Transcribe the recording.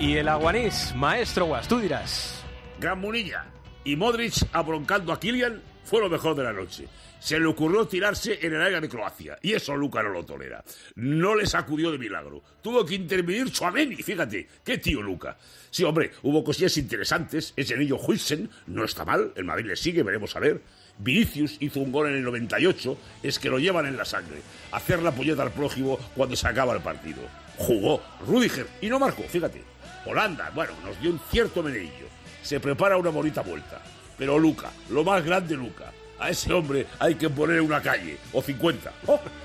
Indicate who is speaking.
Speaker 1: Y el Aguanís, maestro Guas, tú dirás.
Speaker 2: Gran Munilla. Y Modric abroncando a Kylian fue lo mejor de la noche. Se le ocurrió tirarse en el área de Croacia, y eso Luka no lo tolera. No le sacudió de milagro. Tuvo que intervenir Tchouaméni, fíjate, qué tío Luka. Sí, hombre, hubo cosillas interesantes. Ese niño Huijsen no está mal, el Madrid le sigue, veremos a ver. Vinicius hizo un gol en el 98, es que lo llevan en la sangre. Hacer la polleta al prójimo cuando se acaba el partido. Jugó Rüdiger y no marcó, fíjate. Holanda, bueno, nos dio un cierto meneillo. Se prepara una bonita vuelta. Pero Luka, lo más grande Luka. A ese hombre hay que poner una calle, o 50. ¡Oh!